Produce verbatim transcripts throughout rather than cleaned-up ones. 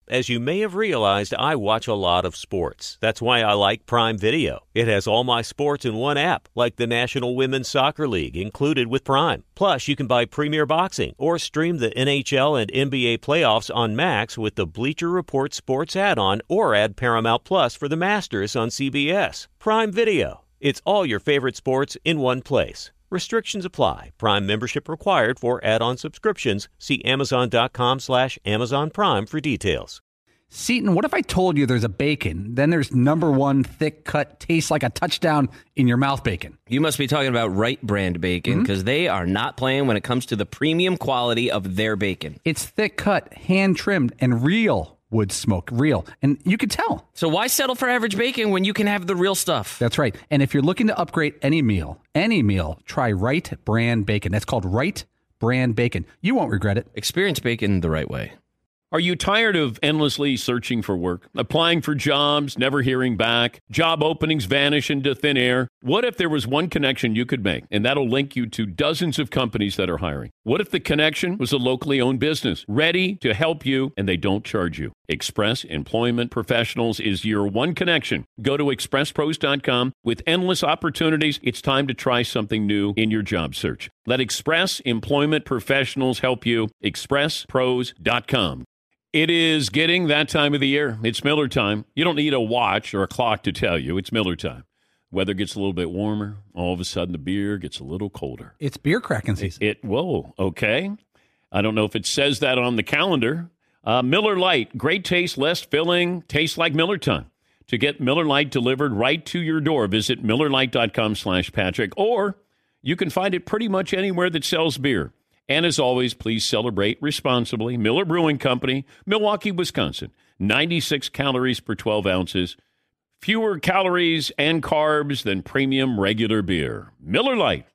As you may have realized, I watch a lot of sports. That's why I like Prime Video. It has all my sports in one app, like the National Women's Soccer League, included with Prime. Plus, you can buy Premier Boxing or stream the N H L and N B A playoffs on Max with the Bleacher Report Sports add-on, or add Paramount Plus for the Masters on C B S. Prime Video. It's all your favorite sports in one place. Restrictions apply. Prime membership required for add-on subscriptions. See Amazon.com slash Amazon Prime for details. Seton, what if I told you there's a bacon, then there's number one thick cut, tastes like a touchdown in your mouth bacon? You must be talking about Wright brand bacon, because mm-hmm. they are not playing when it comes to the premium quality of their bacon. It's thick cut, hand trimmed, and real wood smoke, real. And you can tell. So why settle for average bacon when you can have the real stuff? That's right. And if you're looking to upgrade any meal, any meal, try Wright brand bacon. That's called Wright brand bacon. You won't regret it. Experience bacon the right way. Are you tired of endlessly searching for work, applying for jobs, never hearing back, job openings vanish into thin air? What if there was one connection you could make, and that'll link you to dozens of companies that are hiring? What if the connection was a locally owned business, ready to help you, and they don't charge you? Express Employment Professionals is your one connection. Go to express pros dot com. With endless opportunities, it's time to try something new in your job search. Let Express Employment Professionals help you. express pros dot com. It is getting that time of the year. It's Miller time. You don't need a watch or a clock to tell you. It's Miller time. Weather gets a little bit warmer. All of a sudden, the beer gets a little colder. It's beer cracking season. It, it whoa, okay. I don't know if it says that on the calendar. Uh, Miller Lite, great taste, less filling, tastes like Miller time. To get Miller Lite delivered right to your door, visit miller lite dot com slash Patrick, or you can find it pretty much anywhere that sells beer. And as always, please celebrate responsibly. Miller Brewing Company, Milwaukee, Wisconsin. ninety-six calories per twelve ounces. Fewer calories and carbs than premium regular beer. Miller Lite.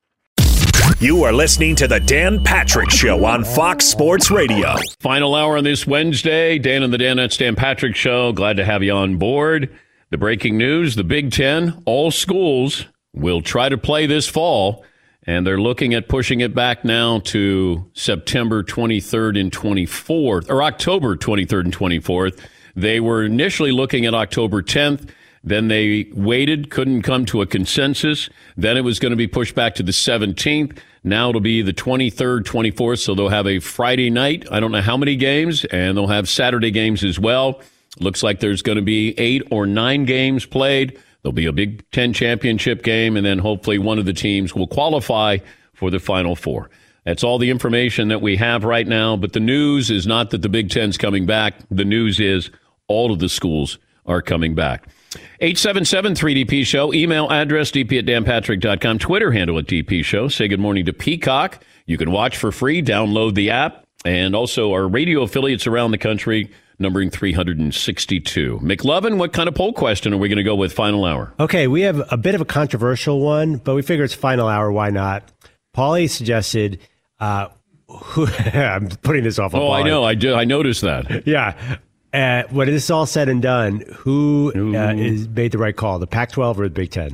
You are listening to the Dan Patrick Show on Fox Sports Radio. Final hour on this Wednesday. Dan and the Danettes, Dan Patrick Show. Glad to have you on board. The breaking news, the Big Ten, all schools will try to play this fall. And they're looking at pushing it back now to September twenty-third and twenty-fourth, or October twenty-third and twenty-fourth. They were initially looking at October tenth. Then they waited, couldn't come to a consensus. Then it was going to be pushed back to the seventeenth. Now it'll be the twenty-third, twenty-fourth, so they'll have a Friday night. I don't know how many games, and they'll have Saturday games as well. Looks like there's going to be eight or nine games played. There'll be a Big Ten championship game, and then hopefully one of the teams will qualify for the Final Four. That's all the information that we have right now, but the news is not that the Big Ten's coming back. The news is all of the schools are coming back. eight seven seven three D P Show, email address d p at dan patrick dot com, Twitter handle at D P Show. Say good morning to Peacock. You can watch for free, download the app, and also our radio affiliates around the country, numbering three hundred sixty-two. McLovin, what kind of poll question are we going to go with final hour? Okay, we have a bit of a controversial one, but we figure it's final hour. Why not? Paulie suggested, uh, who, I'm putting this off on Oh, Paulie. I know. I do. I noticed that. Yeah. Uh, when this is all said and done, who uh, is made the right call, the Pac twelve or the Big Ten?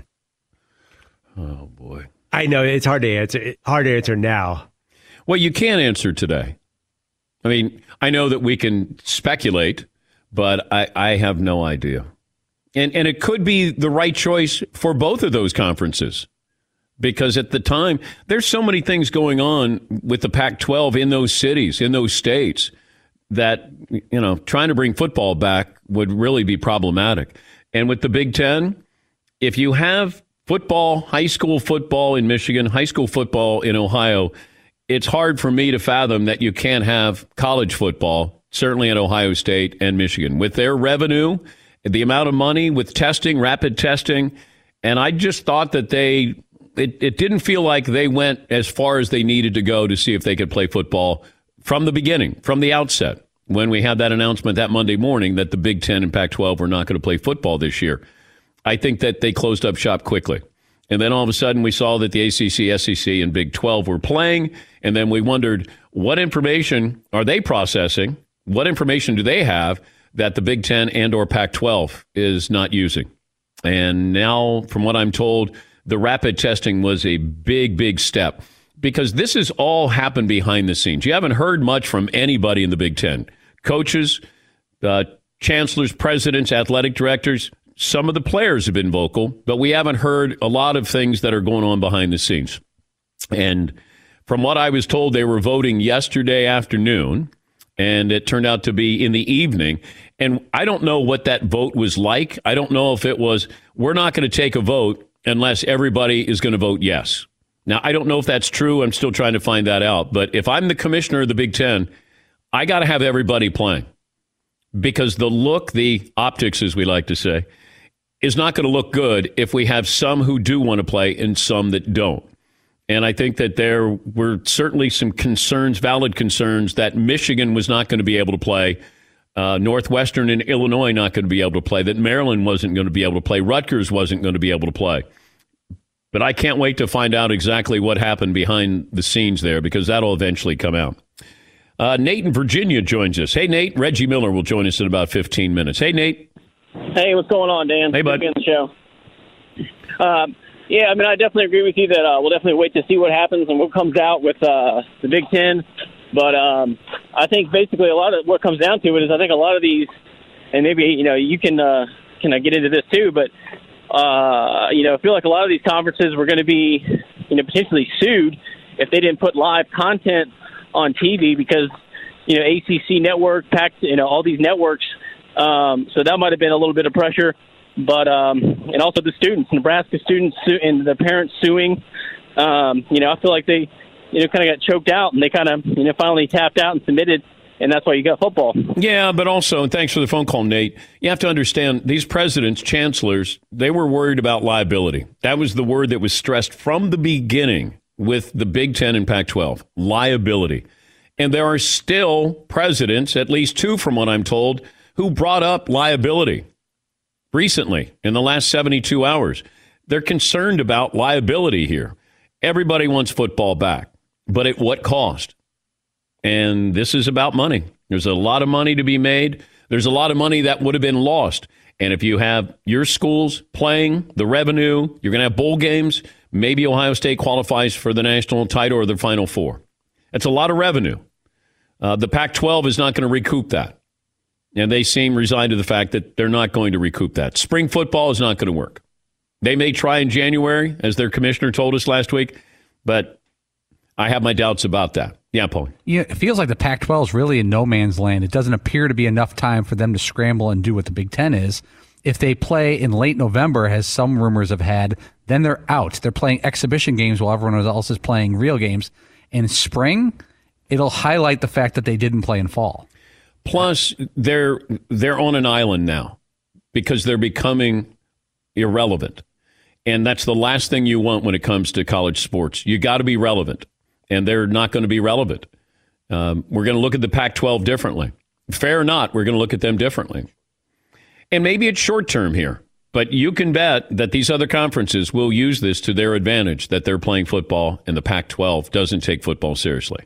Oh, boy. I know it's hard to answer. Hard to answer now. Well, you can't answer today. I mean, I know that we can speculate, but I, I have no idea. And and it could be the right choice for both of those conferences. Because at the time, there's so many things going on with the Pac twelve in those cities, in those states, that, you know, trying to bring football back would really be problematic. And with the Big Ten, if you have football, high school football in Michigan, high school football in Ohio, it's hard for me to fathom that you can't have college football, certainly at Ohio State and Michigan. With their revenue, the amount of money, with testing, rapid testing, and I just thought that they, it, it didn't feel like they went as far as they needed to go to see if they could play football from the beginning, from the outset, when we had that announcement that Monday morning that the Big Ten and Pac twelve were not going to play football this year. I think that they closed up shop quickly. And then all of a sudden we saw that the A C C, S E C, and Big twelve were playing. And then we wondered, what information are they processing? What information do they have that the Big Ten and or Pac twelve is not using? And now, from what I'm told, the rapid testing was a big, big step. Because this has all happened behind the scenes. You haven't heard much from anybody in the Big Ten. Coaches, Uh, chancellors, presidents, athletic directors, some of the players have been vocal, but we haven't heard a lot of things that are going on behind the scenes. And from what I was told, they were voting yesterday afternoon, and it turned out to be in the evening. And I don't know what that vote was like. I don't know if it was, we're not going to take a vote unless everybody is going to vote yes. Now, I don't know if that's true. I'm still trying to find that out. But if I'm the commissioner of the Big Ten, I got to have everybody playing. Because the look, the optics, as we like to say, is not going to look good if we have some who do want to play and some that don't. And I think that there were certainly some concerns, valid concerns, that Michigan was not going to be able to play, uh, Northwestern and Illinois not going to be able to play, that Maryland wasn't going to be able to play, Rutgers wasn't going to be able to play. But I can't wait to find out exactly what happened behind the scenes there, because that'll eventually come out. Uh, Nate in Virginia joins us. Hey, Nate. Reggie Miller will join us in about fifteen minutes. Hey, Nate. Hey, what's going on, Dan? Hey, bud. Good to be on the show. Um, yeah, I mean, I definitely agree with you that uh, we'll definitely wait to see what happens and what comes out with uh, the Big Ten. But um, I think basically a lot of what comes down to it is I think a lot of these, and maybe, you know, you can uh, can I get into this too, but, uh, you know, I feel like a lot of these conferences were going to be, you know, potentially sued if they didn't put live content on T V, because, you know, A C C network, Pac, you know, all these networks. Um, so that might have been a little bit of pressure, but um, and also the students, Nebraska students su- and the parents suing. Um, you know, I feel like they, you know, kind of got choked out, and they kind of, you know, finally tapped out and submitted, and that's why you got football. Yeah, but also, and thanks for the phone call, Nate. You have to understand, these presidents, chancellors, they were worried about liability. That was the word that was stressed from the beginning with the Big Ten and Pac twelve, liability. And there are still presidents, at least two from what I'm told, who brought up liability recently in the last seventy-two hours. They're concerned about liability here. Everybody wants football back, but at what cost? And this is about money. There's a lot of money to be made. There's a lot of money that would have been lost. And if you have your schools playing, the revenue, you're going to have bowl games, maybe Ohio State qualifies for the national title or the Final Four. That's a lot of revenue. Uh, the Pac twelve is not going to recoup that. And they seem resigned to the fact that they're not going to recoup that. Spring football is not going to work. They may try in January, as their commissioner told us last week, but I have my doubts about that. Yeah, Paul. Yeah, it feels like the Pac twelve is really in no man's land. It doesn't appear to be enough time for them to scramble and do what the Big Ten is. If they play in late November, as some rumors have had, then they're out. They're playing exhibition games while everyone else is playing real games. In spring, it'll highlight the fact that they didn't play in fall. Plus, they're they're on an island now because they're becoming irrelevant. And that's the last thing you want when it comes to college sports. You got to be relevant, and they're not going to be relevant. Um, we're going to look at the Pac twelve differently. Fair or not, we're going to look at them differently. And maybe it's short term here, but you can bet that these other conferences will use this to their advantage, that they're playing football and the Pac twelve doesn't take football seriously.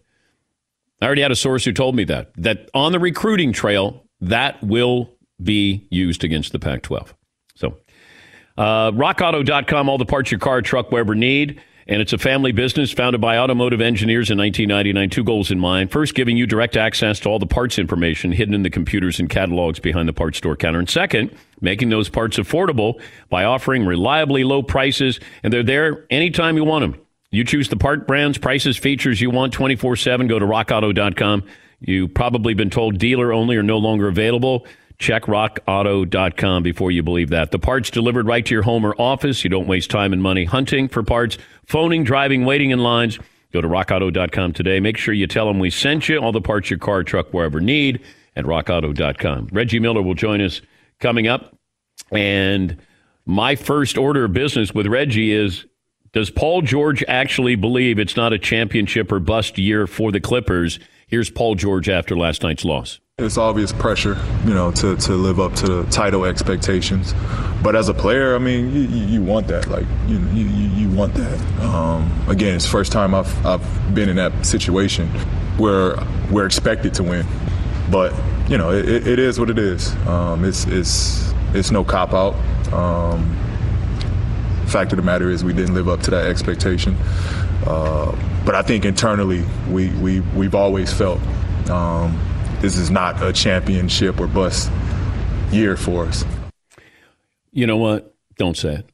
I already had a source who told me that, that on the recruiting trail, that will be used against the Pac twelve. So, uh, rock auto dot com, all the parts your car or truck will ever need. And it's a family business founded by automotive engineers in nineteen ninety-nine. Two goals in mind. First, giving you direct access to all the parts information hidden in the computers and catalogs behind the parts store counter. And second, making those parts affordable by offering reliably low prices. And they're there anytime you want them. You choose the part, brands, prices, features you want twenty-four seven. Go to rock auto dot com. You've probably been told dealer only or no longer available. Check rock auto dot com before you believe that. The parts delivered right to your home or office. You don't waste time and money hunting for parts, phoning, driving, waiting in lines. Go to rock auto dot com today. Make sure you tell them we sent you. All the parts your car or truck will ever need at rock auto dot com. Reggie Miller will join us coming up. And my first order of business with Reggie is, does Paul George actually believe it's not a championship or bust year for the Clippers? Here's Paul George after last night's loss. It's obvious pressure, you know, to, to live up to the title expectations. But as a player, I mean, you, you, you want that. Like, you, you you want that. Um, again, it's the first time I've, I've been in that situation where we're expected to win. But, you know, it, it is what it is. Um, it's, it's, it's no cop-out. Um, fact of the matter is we didn't live up to that expectation. Uh, but I think internally we, we, we've always felt um, this is not a championship or bust year for us. You know what? Don't say it.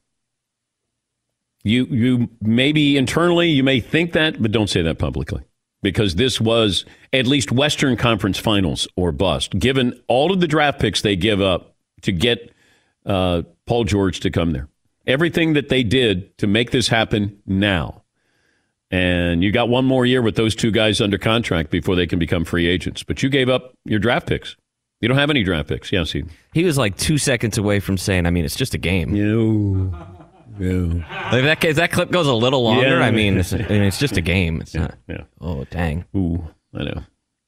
You you maybe internally you may think that, but don't say that publicly, because this was at least Western Conference Finals or bust, given all of the draft picks they give up to get uh, Paul George to come there. Everything that they did to make this happen now. And you got one more year with those two guys under contract before they can become free agents. But you gave up your draft picks. You don't have any draft picks. Yeah, see. He was like two seconds away from saying, I mean, it's just a game. You. You. Like that, if that clip goes a little longer, Yeah. I mean, it's, I mean, it's just a game. It's Yeah, not. yeah. Oh, dang. Ooh, I know.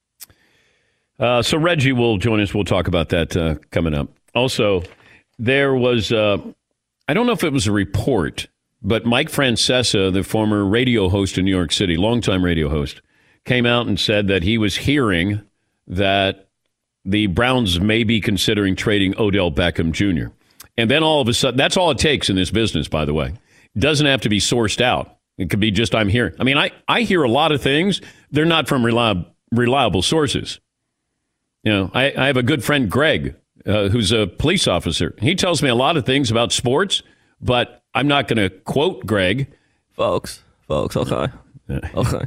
Uh, so Reggie will join us. We'll talk about that uh, coming up. Also, there was, uh, I don't know if it was a report, but Mike Francesa, the former radio host in New York City, longtime radio host, came out and said that he was hearing that the Browns may be considering trading Odell Beckham Junior And then all of a sudden, that's all it takes in this business, by the way. It doesn't have to be sourced out. It could be just I'm hearing. I mean, I, I hear a lot of things. They're not from reliable, reliable sources. You know, I, I have a good friend, Greg, uh, who's a police officer. He tells me a lot of things about sports, but I'm not going to quote Greg. Folks, folks, okay. Okay.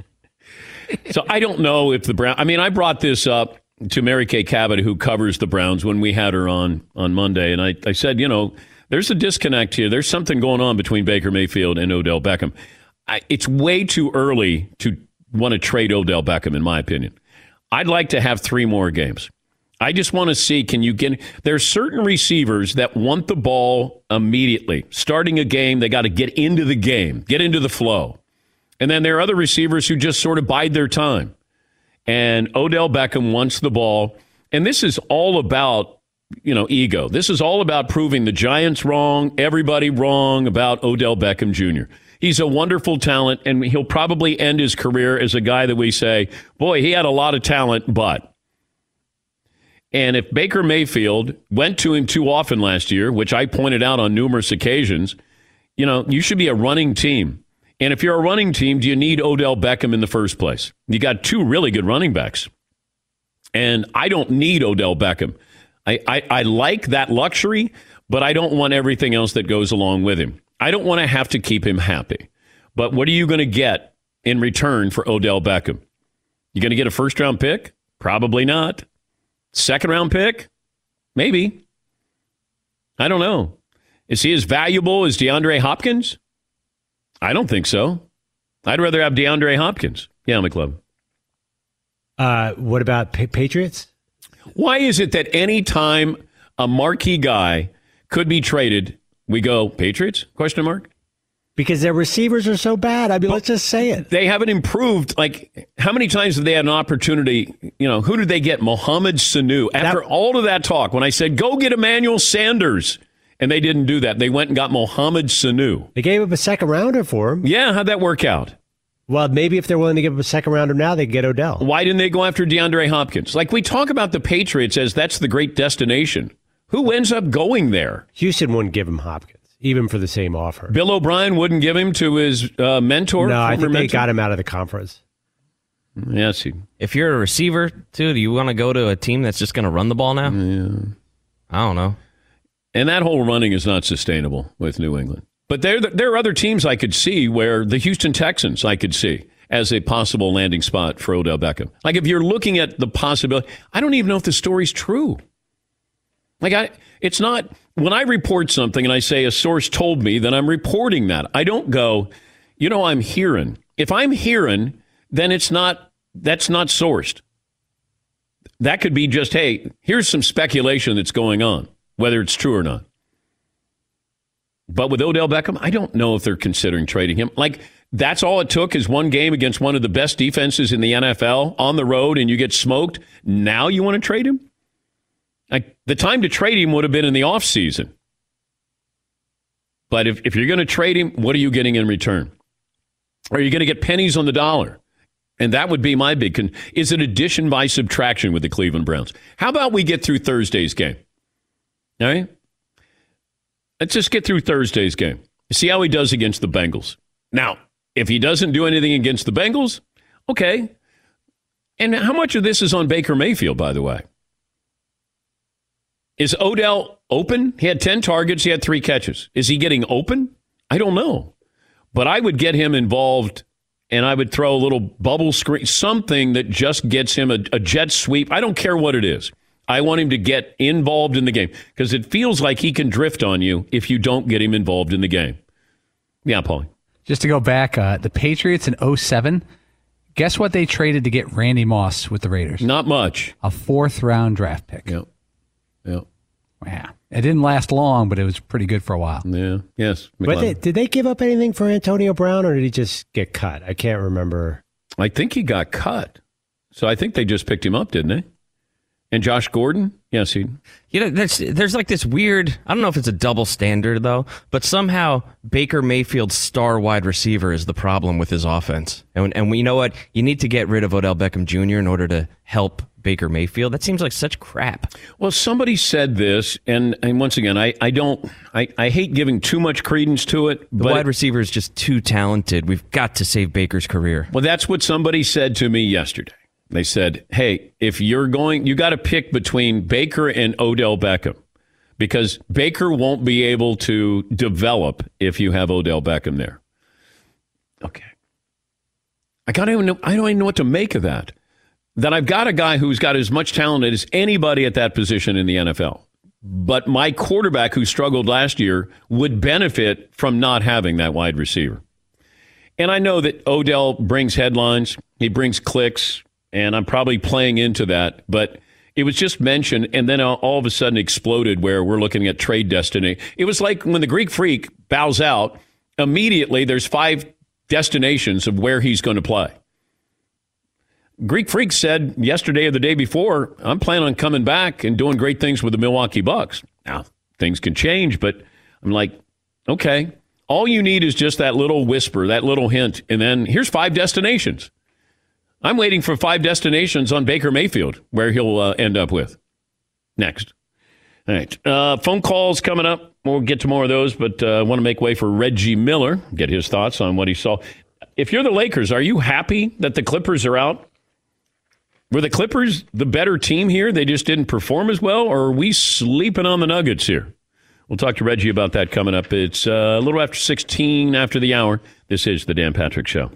So I don't know if the Brown. I mean, I brought this up to Mary Kay Cabot, who covers the Browns, when we had her on on Monday, and I, I said, you know, there's a disconnect here. There's something going on between Baker Mayfield and Odell Beckham. I, it's way too early to want to trade Odell Beckham, in my opinion. I'd like to have three more games. I just want to see, can you get, there's certain receivers that want the ball immediately. Starting a game, they got to get into the game, get into the flow. And then there are other receivers who just sort of bide their time. And Odell Beckham wants the ball. And this is all about, you know, ego. This is all about proving the Giants wrong, everybody wrong about Odell Beckham Junior He's a wonderful talent, and he'll probably end his career as a guy that we say, boy, he had a lot of talent, but. And if Baker Mayfield went to him too often last year, which I pointed out on numerous occasions, you know, you should be a running team. And if you're a running team, do you need Odell Beckham in the first place? You got two really good running backs. And I don't need Odell Beckham. I, I, I like that luxury, but I don't want everything else that goes along with him. I don't want to have to keep him happy. But what are you going to get in return for Odell Beckham? You going to get a first-round pick? Probably not. Second-round pick? Maybe. I don't know. Is he as valuable as DeAndre Hopkins? I don't think so. I'd rather have DeAndre Hopkins. Yeah, McLovin. Uh, what about pa- Patriots? Why is it that any time a marquee guy could be traded, we go, Patriots? Question mark? Because their receivers are so bad. I mean, well, let's just say it. They haven't improved. Like, how many times have they had an opportunity? You know, who did they get? Mohamed Sanu. After that, all of that talk, when I said, go get Emmanuel Sanders, and they didn't do that. They went and got Mohamed Sanu. They gave up a second rounder for him. Yeah, how'd that work out? Well, maybe if they're willing to give up a second rounder now, they can get Odell. Why didn't they go after DeAndre Hopkins? Like, we talk about the Patriots as that's the great destination. Who ends up going there? Houston wouldn't give him Hopkins, even for the same offer. Bill O'Brien wouldn't give him to his uh, mentor? No, I think mentor? they got him out of the conference. Yes. He, if you're a receiver, too, do you want to go to a team that's just going to run the ball now? Yeah. I don't know. And that whole running is not sustainable with New England. But there, there are other teams I could see where the Houston Texans I could see as a possible landing spot for Odell Beckham. Like, if you're looking at the possibility, I don't even know if the story's true. Like, I, it's not, when I report something and I say a source told me, then I'm reporting that. I don't go, you know, I'm hearing. If I'm hearing, then it's not, that's not sourced. That could be just, hey, here's some speculation that's going on, whether it's true or not. But with Odell Beckham, I don't know if they're considering trading him. Like, that's all it took is one game against one of the best defenses in the N F L on the road and you get smoked. Now you want to trade him? Like, the time to trade him would have been in the offseason. But if, if you're going to trade him, what are you getting in return? Are you going to get pennies on the dollar? And that would be my big con- is it addition by subtraction with the Cleveland Browns? How about we get through Thursday's game? All right? Let's just get through Thursday's game. See how he does against the Bengals. Now, if he doesn't do anything against the Bengals, okay. And how much of this is on Baker Mayfield, by the way? Is Odell open? He had ten targets. He had three catches. Is he getting open? I don't know. But I would get him involved, and I would throw a little bubble screen, something that just gets him a, a jet sweep. I don't care what it is. I want him to get involved in the game because it feels like he can drift on you if you don't get him involved in the game. Yeah, Paulie. Just to go back, uh, the Patriots in oh seven, guess what they traded to get Randy Moss with the Raiders? Not much. A fourth-round draft pick. Yep. Yep. Yeah. It didn't last long, but it was pretty good for a while. Yeah. Yes. But they, did they give up anything for Antonio Brown, or did he just get cut? I can't remember. I think he got cut. So I think they just picked him up, didn't they? And Josh Gordon? Yes, he. You know, there's, there's like this weird, I don't know if it's a double standard, though, but somehow Baker Mayfield's star wide receiver is the problem with his offense. And, and you know what? You need to get rid of Odell Beckham Junior in order to help Baker Mayfield. That seems like such crap. Well, somebody said this, and, and once again, I, I don't, I, I hate giving too much credence to it. The but wide receiver is just too talented. We've got to save Baker's career. Well, that's what somebody said to me yesterday. They said, hey, if you're going, you got to pick between Baker and Odell Beckham because Baker won't be able to develop if you have Odell Beckham there. Okay. I don't even know, I don't even know what to make of that. That I've got a guy who's got as much talent as anybody at that position in the N F L. But my quarterback who struggled last year would benefit from not having that wide receiver. And I know that Odell brings headlines. He brings clicks. And I'm probably playing into that, but it was just mentioned, and then all of a sudden exploded where we're looking at trade destiny. It was like when the Greek Freak bows out, immediately there's five destinations of where he's going to play. Greek Freak said yesterday or the day before, I'm planning on coming back and doing great things with the Milwaukee Bucks. Now, things can change, but I'm like, okay, all you need is just that little whisper, that little hint, and then here's five destinations. I'm waiting for five destinations on Baker Mayfield, where he'll uh, end up with. Next. All right. Uh, phone calls coming up. We'll get to more of those, but I uh, want to make way for Reggie Miller, get his thoughts on what he saw. If you're the Lakers, are you happy that the Clippers are out? Were the Clippers the better team here? They just didn't perform as well, or are we sleeping on the Nuggets here? We'll talk to Reggie about that coming up. It's uh, a little after sixteen after the hour. This is the Dan Patrick Show.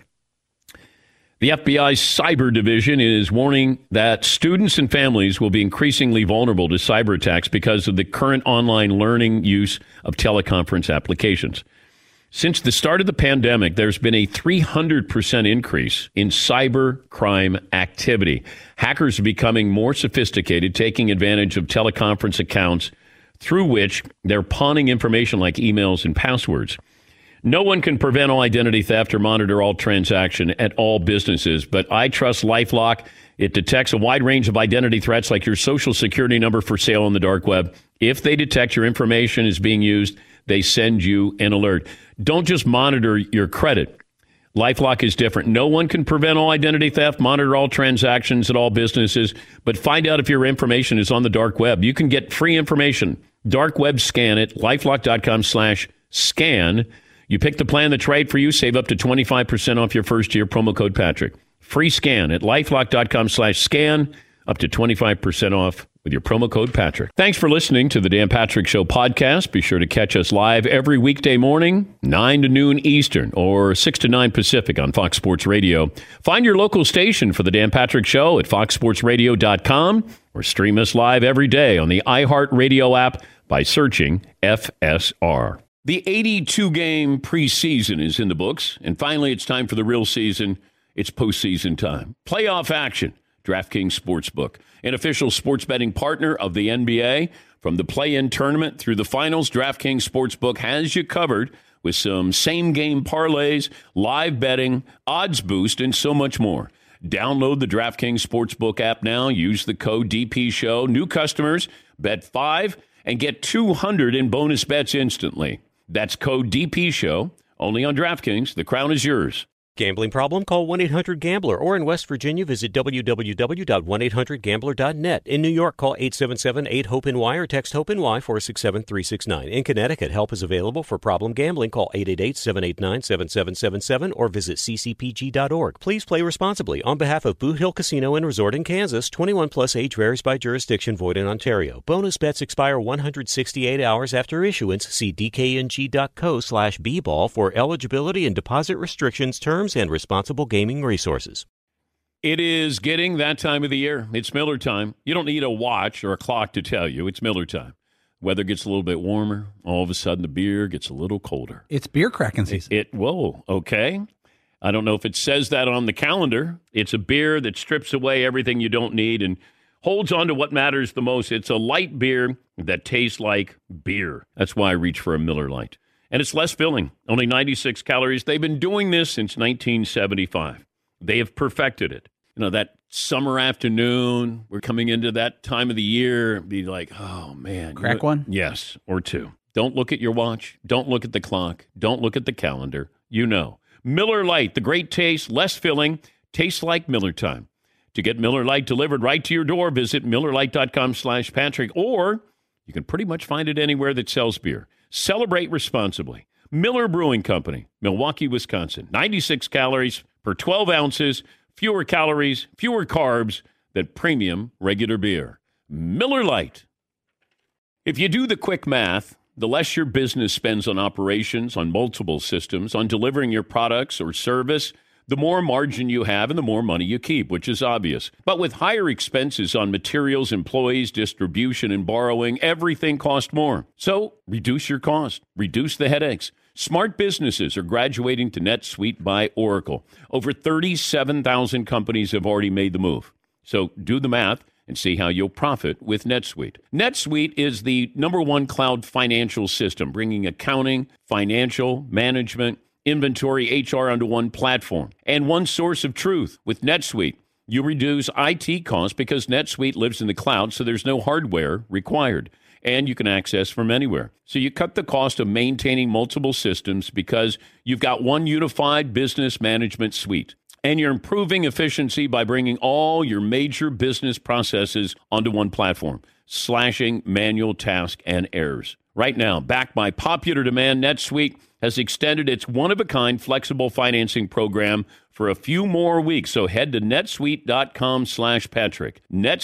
The F B I's cyber division is warning that students and families will be increasingly vulnerable to cyber attacks because of the current online learning use of teleconference applications. Since the start of the pandemic, there's been a three hundred percent increase in cyber crime activity. Hackers are becoming more sophisticated, taking advantage of teleconference accounts through which they're pawning information like emails and passwords. No one can prevent all identity theft or monitor all transaction at all businesses, but I trust LifeLock. It detects a wide range of identity threats like your social security number for sale on the dark web. If they detect your information is being used, they send you an alert. Don't just monitor your credit. LifeLock is different. No one can prevent all identity theft, monitor all transactions at all businesses, but find out if your information is on the dark web. You can get free information. Dark web scan at lifelock.com slash scan. You pick the plan that's right for you, save up to twenty-five percent off your first year, promo code Patrick. Free scan at lifelock.com slash scan, up to twenty-five percent off with your promo code Patrick. Thanks for listening to the Dan Patrick Show podcast. Be sure to catch us live every weekday morning, nine to noon Eastern or six to nine Pacific on Fox Sports Radio. Find your local station for the Dan Patrick Show at fox sports radio dot com or stream us live every day on the iHeartRadio app by searching F S R. The eighty-two game preseason is in the books, and finally it's time for the real season. It's postseason time. Playoff action. DraftKings Sportsbook, an official sports betting partner of the N B A. From the play-in tournament through the finals, DraftKings Sportsbook has you covered with some same-game parlays, live betting, odds boost, and so much more. Download the DraftKings Sportsbook app now. Use the code D P Show. New customers, bet five and get two hundred in bonus bets instantly. That's code D P Show, only on DraftKings. The crown is yours. Gambling problem? Call one eight hundred gambler, or in West Virginia, visit w w w dot one eight hundred gambler dot net. In New York, call eight seven seven eight hope N Y or text HOPE-NY four six seven three six nine. In Connecticut, help is available for problem gambling. Call eight eight eight seven eight nine seven seven seven seven or visit c c p g dot org. Please play responsibly. On behalf of Boot Hill Casino and Resort in Kansas, twenty-one plus age varies by jurisdiction, void in Ontario. Bonus bets expire one hundred sixty-eight hours after issuance. See d k n g dot co slash b ball for eligibility and deposit restrictions, terms, and responsible gaming resources. It is getting that time of the year. It's Miller time. You don't need a watch or a clock to tell you. It's Miller time. Weather gets a little bit warmer. All of a sudden, the beer gets a little colder. It's beer cracking season. It, it whoa, okay. I don't know if it says that on the calendar. It's a beer that strips away everything you don't need and holds on to what matters the most. It's a light beer that tastes like beer. That's why I reach for a Miller Lite. And it's less filling, only ninety-six calories. They've been doing this since nineteen seventy-five. They have perfected it. You know, that summer afternoon, we're coming into that time of the year, be like, oh, man. Crack you know, one? Yes, or two. Don't look at your watch. Don't look at the clock. Don't look at the calendar. You know. Miller Lite, the great taste, less filling, tastes like Miller time. To get Miller Lite delivered right to your door, visit miller lite dot com slash Patrick, or you can pretty much find it anywhere that sells beer. Celebrate responsibly. Miller Brewing Company, Milwaukee, Wisconsin. ninety-six calories per twelve ounces, fewer calories, fewer carbs than premium regular beer. Miller Lite. If you do the quick math, the less your business spends on operations, on multiple systems, on delivering your products or service, the more margin you have and the more money you keep, which is obvious. But with higher expenses on materials, employees, distribution, and borrowing, everything costs more. So reduce your cost. Reduce the headaches. Smart businesses are graduating to NetSuite by Oracle. Over thirty-seven thousand companies have already made the move. So do the math and see how you'll profit with NetSuite. NetSuite is the number one cloud financial system, bringing accounting, financial, management, inventory, H R onto one platform and one source of truth. With NetSuite, you reduce I T costs because NetSuite lives in the cloud, so there's no hardware required, and you can access from anywhere. So you cut the cost of maintaining multiple systems because you've got one unified business management suite, and you're improving efficiency by bringing all your major business processes onto one platform, slashing manual tasks and errors. Right now, backed by popular demand, NetSuite has extended its one-of-a-kind flexible financing program for a few more weeks. So head to netsuite.com slash Patrick.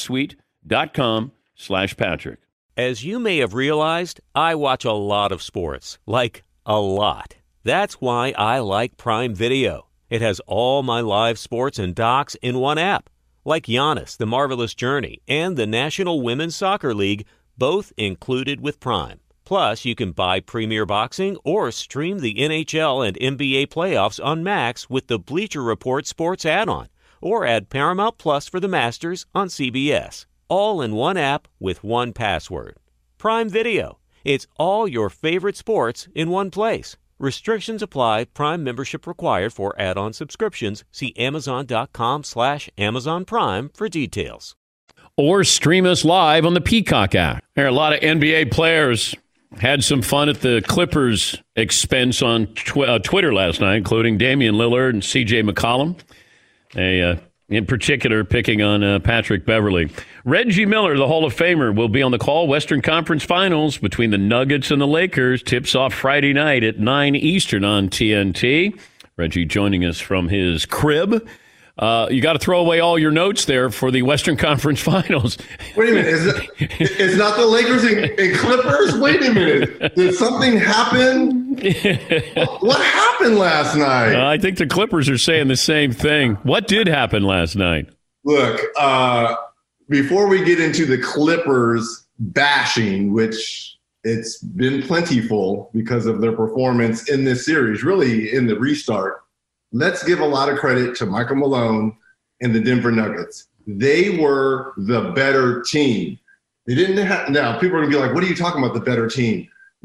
netsuite.com slash Patrick. As you may have realized, I watch a lot of sports. Like, a lot. That's why I like Prime Video. It has all my live sports and docs in one app. Like Giannis, The Marvelous Journey, and the National Women's Soccer League, both included with Prime. Plus, you can buy Premier Boxing or stream the N H L and N B A playoffs on Max with the Bleacher Report Sports add-on, or add Paramount Plus for the Masters on C B S. All in one app with one password. Prime Video. It's all your favorite sports in one place. Restrictions apply. Prime membership required for add-on subscriptions. See amazon.com slash Amazon Prime for details. Or stream us live on the Peacock app. There are a lot of N B A players had some fun at the Clippers' expense on tw- uh, Twitter last night, including Damian Lillard and C J McCollum. They, uh, in particular, picking on uh, Patrick Beverley. Reggie Miller, the Hall of Famer, will be on the call. Western Conference Finals between the Nuggets and the Lakers. Tips off Friday night at nine Eastern on T N T. Reggie joining us from his crib. Uh, you got to throw away all your notes there for the Western Conference Finals. Wait a minute. Is it, it's not the Lakers and, and Clippers? Wait a minute. Did something happen? What happened last night? Uh, I think the Clippers are saying the same thing. What did happen last night? Look, uh, before we get into the Clippers bashing, which it's been plentiful because of their performance in this series, really in the restart, let's give a lot of credit to Michael Malone and the Denver Nuggets. They were the better team. They didn't have, now people are gonna be like, what are you talking about, the better team?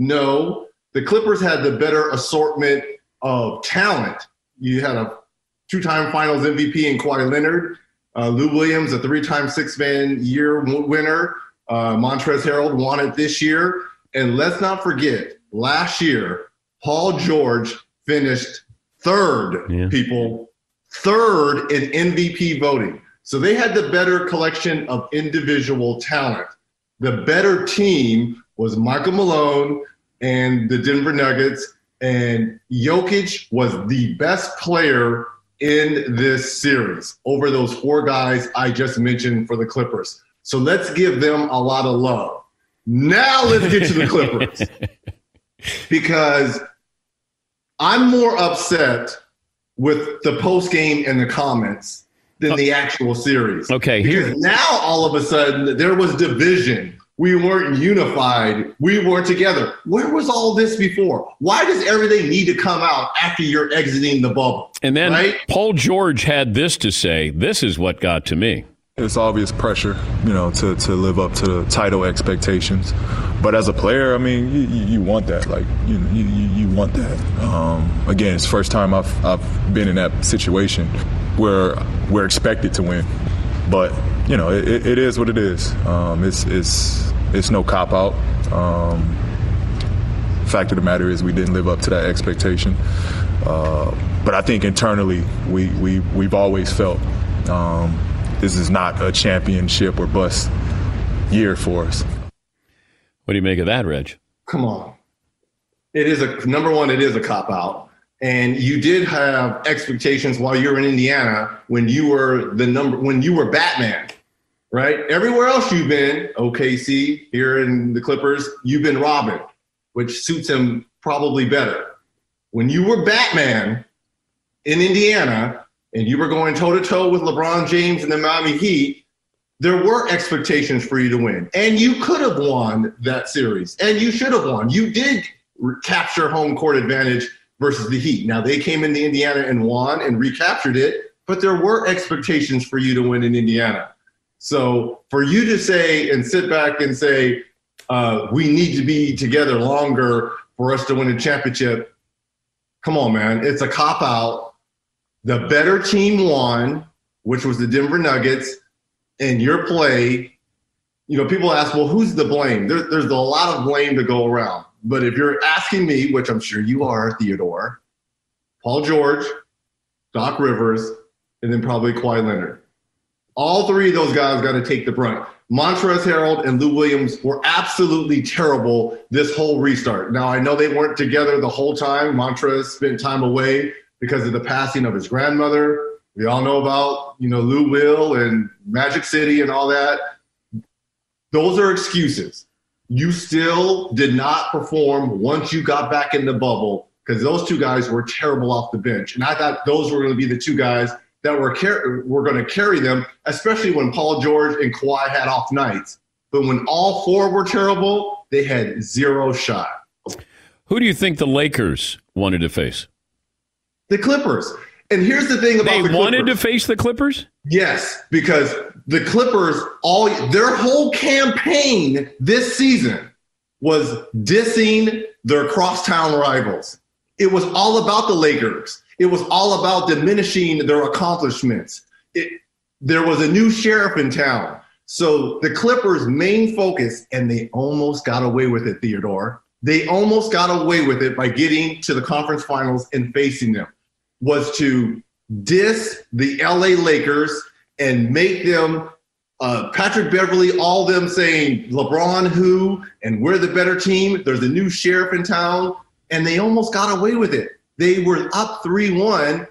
No, the Clippers had the better assortment of talent. You had a two-time finals M V P in Kawhi Leonard, uh, Lou Williams, a three-time six-man year winner. Uh, Montrezl Harrell won it this year. And let's not forget, last year, Paul George finished third, Yeah. people, third in M V P voting. So they had the better collection of individual talent. The better team was Michael Malone and the Denver Nuggets, and Jokic was the best player in this series over those four guys I just mentioned for the Clippers. So let's give them a lot of love. Now let's get to the Clippers. Because I'm more upset with the post game and the comments than the actual series. Okay, because here. now all of a sudden there was division. We weren't unified. We weren't together. Where was all this before? Why does everything need to come out after you're exiting the bubble? And then right? Paul George had this to say. This is what got to me. It's obvious pressure, you know, to, to live up to the title expectations. But as a player, I mean, you, you, you want that. Like, you, you you want that. Um, again, it's the first time I've I've been in that situation where we're expected to win. But, you know, it, it is what it is. Um, it's it's it's no cop out. Um, fact of the matter is we didn't live up to that expectation. Uh, but I think internally we we we've always felt. Um, This is not a championship or bust year for us. What do you make of that, Reg? Come on. It is a number one, it is a cop out. And you did have expectations while you were in Indiana when you were the number when you were Batman, right? Everywhere else you've been, O K C, here in the Clippers, you've been Robin, which suits him probably better. When you were Batman in Indiana, and you were going toe-to-toe with LeBron James and the Miami Heat, there were expectations for you to win. And you could have won that series. And you should have won. You did re- capture home court advantage versus the Heat. Now, they came into Indiana and won and recaptured it, but there were expectations for you to win in Indiana. So for you to say and sit back and say, uh, we need to be together longer for us to win a championship, come on, man. It's a cop-out. The better team won, which was the Denver Nuggets, and your play, you know, people ask, well, who's the blame? There, there's a lot of blame to go around. But if you're asking me, which I'm sure you are, Theodore, Paul George, Doc Rivers, and then probably Kawhi Leonard. All three of those guys got to take the brunt. Montrezl Harrell and Lou Williams were absolutely terrible this whole restart. Now, I know they weren't together the whole time. Montrezl spent time away because of the passing of his grandmother. We all know about, you know, Lou Will and Magic City and all that. Those are excuses. You still did not perform once you got back in the bubble because those two guys were terrible off the bench. And I thought those were going to be the two guys that were, car- were going to carry them, especially when Paul George and Kawhi had off nights. But when all four were terrible, they had zero shot. Who do you think the Lakers wanted to face? The Clippers. And here's the thing about they the Clippers. They wanted to face the Clippers? Yes, because the Clippers, all their whole campaign this season was dissing their crosstown rivals. It was all about the Lakers. It was all about diminishing their accomplishments. It, there was a new sheriff in town. So the Clippers' main focus, and they almost got away with it, Theodore, they almost got away with it by getting to the conference finals and facing them, was to diss the L A Lakers and make them, uh, Patrick Beverly, all them saying LeBron who, and we're the better team. There's a new sheriff in town, and they almost got away with it. They were up three one,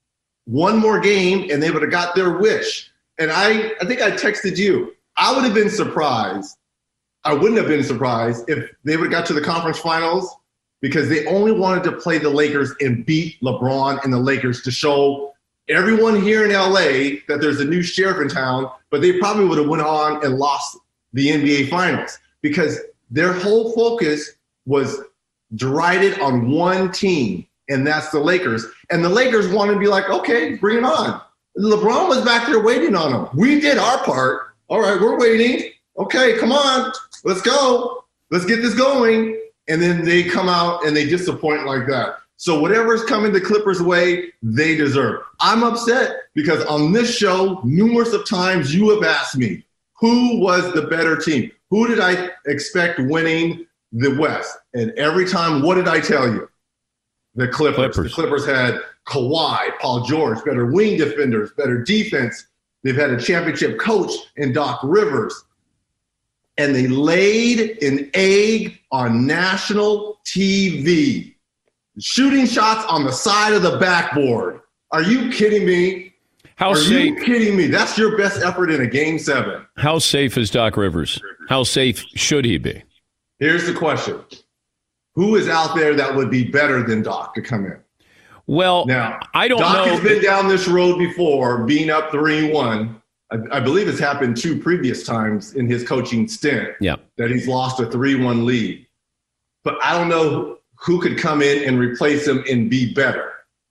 one more game, and they would have got their wish. And I, I think I texted you. I would have been surprised. I wouldn't have been surprised if they would have got to the conference finals because they only wanted to play the Lakers and beat LeBron and the Lakers to show everyone here in L A that there's a new sheriff in town, but they probably would have went on and lost the N B A Finals because their whole focus was derided on one team, and that's the Lakers. And the Lakers wanted to be like, okay, bring it on. LeBron was back there waiting on them. We did our part. All right, we're waiting. Okay, come on. Let's go. Let's get this going. And then they come out and they disappoint like that. So whatever's coming the Clippers' way, they deserve. I'm upset because on this show, numerous of times you have asked me, who was the better team? Who did I expect winning the West? And every time, what did I tell you? The Clippers. Clippers. The Clippers had Kawhi, Paul George, better wing defenders, better defense. They've had a championship coach in Doc Rivers. And they laid an egg on national T V, shooting shots on the side of the backboard. Are you kidding me? How Are safe? you kidding me? That's your best effort in a game seven. How safe is Doc Rivers? How safe should he be? Here's the question. Who is out there that would be better than Doc to come in? Well, Now, I don't Doc know. has been down this road before, being up three one. I, I believe it's happened two previous times in his coaching stint Yeah. that he's lost a three one lead. But I don't know who could come in and replace him and be better.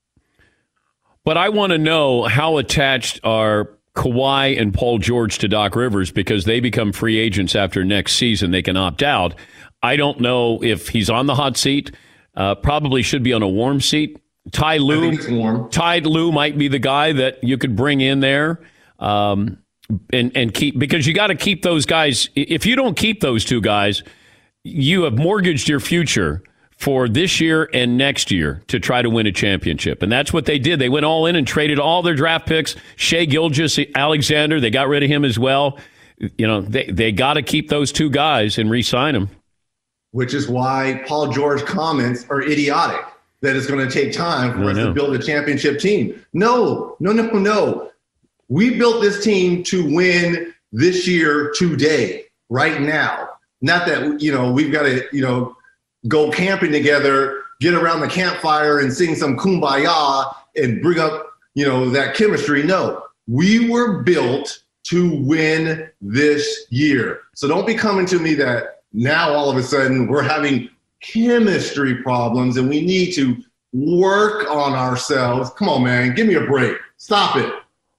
But I want to know how attached are Kawhi and Paul George to Doc Rivers, because they become free agents after next season. They can opt out. I don't know if he's on the hot seat. Uh, probably should be on a warm seat. Ty Lue, Ty Lue might be the guy that you could bring in there um, and and keep, because you got to keep those guys. If you don't keep those two guys, you have mortgaged your future for this year and next year to try to win a championship. And that's what they did. They went all in and traded all their draft picks. Shai Gilgeous-Alexander, they got rid of him as well. You know, they, they got to keep those two guys and re-sign them. Which is why Paul George comments are idiotic, that it's going to take time for us to build a championship team. No, no, no, no. We built this team to win this year, today, right now. Not that, you know, we've got to, you know, go camping together, get around the campfire and sing some kumbaya and bring up, you know, that chemistry. No, we were built to win this year. So don't be coming to me that now all of a sudden we're having chemistry problems and we need to work on ourselves. Come on, man, give me a break. Stop it.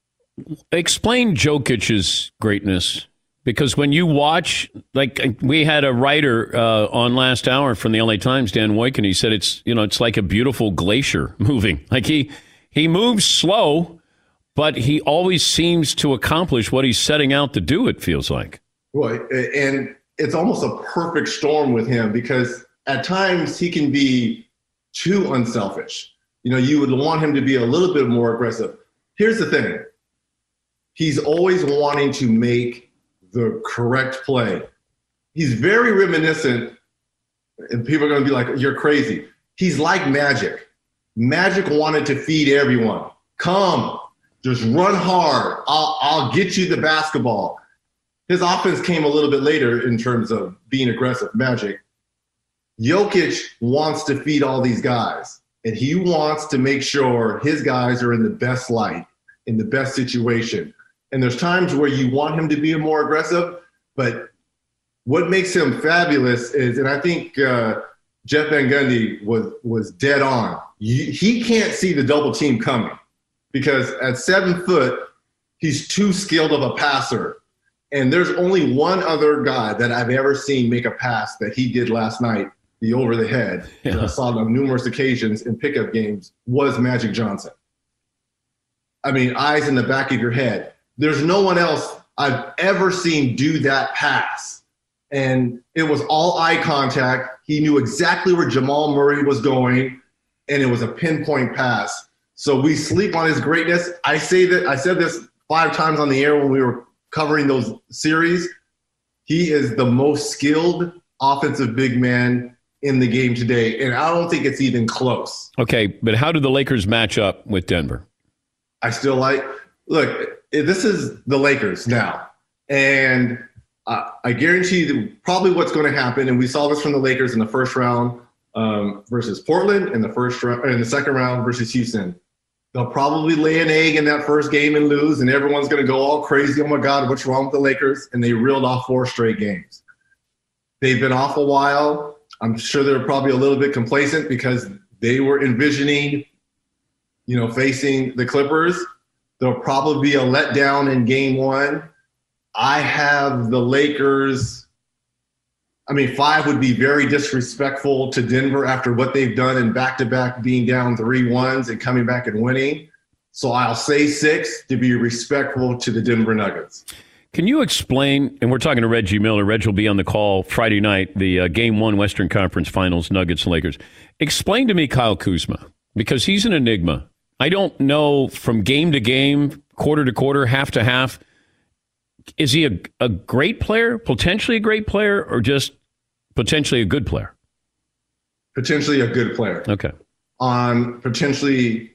Explain Jokic's greatness. Because when you watch, like we had a writer uh, on last hour from the L A Times, Dan Woiken, he said it's, you know, it's like a beautiful glacier moving. Like he he moves slow, but he always seems to accomplish what he's setting out to do, it feels like. Right. And it's almost a perfect storm with him, because at times he can be too unselfish. You know, you would want him to be a little bit more aggressive. Here's the thing. He's always wanting to make the correct play. He's very reminiscent, and people are going to be like, you're crazy. He's like Magic. Magic wanted to feed everyone. Come, just run hard. I'll, I'll get you the basketball. His offense came a little bit later in terms of being aggressive. Magic. Jokic wants to feed all these guys, and he wants to make sure his guys are in the best light, in the best situation. And there's times where you want him to be more aggressive, but what makes him fabulous is, and I think uh, Jeff Van Gundy was was dead on. You, he can't see the double team coming, because at seven foot, he's too skilled of a passer. And there's only one other guy that I've ever seen make a pass that he did last night, the over the head, yeah. that I saw on numerous occasions in pickup games, was Magic Johnson. I mean, eyes in the back of your head. There's no one else I've ever seen do that pass. And it was all eye contact. He knew exactly where Jamal Murray was going, and it was a pinpoint pass. So we sleep on his greatness. I say that I said this five times on the air when we were covering those series. He is the most skilled offensive big man in the game today, and I don't think it's even close. Okay, but how do the Lakers match up with Denver? I still like – look, this is the Lakers now, and uh, I guarantee that probably what's going to happen, and we saw this from the Lakers in the first round um, versus Portland, and the first round, in the second round versus Houston. They'll probably lay an egg in that first game and lose, and everyone's going to go all crazy. Oh my God, what's wrong with the Lakers? And they reeled off four straight games. They've been off a while. I'm sure they're probably a little bit complacent because they were envisioning, you know, facing the Clippers. There'll probably be a letdown in game one. I have the Lakers. I mean, five would be very disrespectful to Denver after what they've done in back-to-back being down three ones and coming back and winning. So I'll say six to be respectful to the Denver Nuggets. Can you explain, and we're talking to Reggie Miller. Reggie will be on the call Friday night, the uh, Game one Western Conference Finals, Nuggets and Lakers. Explain to me Kyle Kuzma, because he's an enigma. I don't know from game to game, quarter to quarter, half to half. Is he a, a great player, potentially a great player, or just potentially a good player? Potentially a good player. Okay. On potentially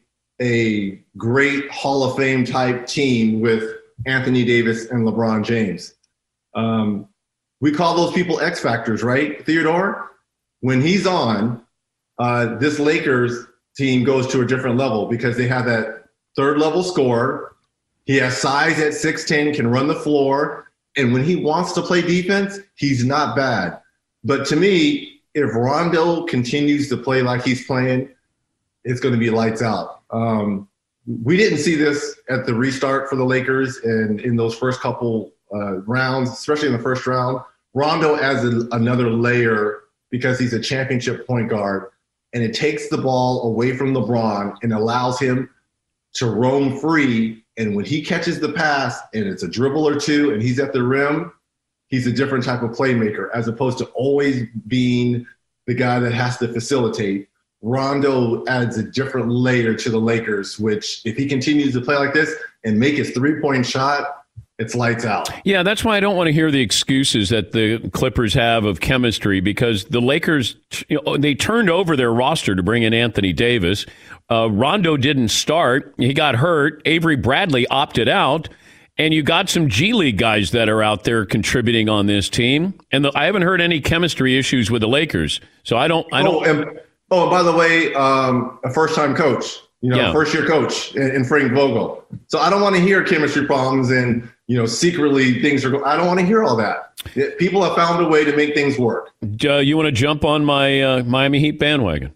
a great Hall of Fame type team with Anthony Davis and LeBron James. Um, we call those people X factors, right, Theodore? When he's on, uh, this Lakers team goes to a different level because they have that third level scorer. He has size at six ten, can run the floor. And when he wants to play defense, he's not bad. But to me, if Rondo continues to play like he's playing, it's going to be lights out. Um, we didn't see this at the restart for the Lakers and in those first couple uh, rounds, especially in the first round. Rondo adds a, another layer because he's a championship point guard, and it takes the ball away from LeBron and allows him to roam free. And when he catches the pass and it's a dribble or two and he's at the rim, he's a different type of playmaker as opposed to always being the guy that has to facilitate. Rondo adds a different layer to the Lakers, which if he continues to play like this and make his three-point shot, it's lights out. Yeah, that's why I don't want to hear the excuses that the Clippers have of chemistry, because the Lakers, you know, they turned over their roster to bring in Anthony Davis. Uh, Rondo didn't start. He got hurt. Avery Bradley opted out. And you got some G League guys that are out there contributing on this team. And the, I haven't heard any chemistry issues with the Lakers. So I don't. I don't. Oh, and, oh, and by the way, um, a first-time coach, you know, Yeah. first-year coach in, in Frank Vogel. So I don't want to hear chemistry problems and, you know, secretly things are going. I don't want to hear all that. It, people have found a way to make things work. Uh, you want to jump on my uh, Miami Heat bandwagon?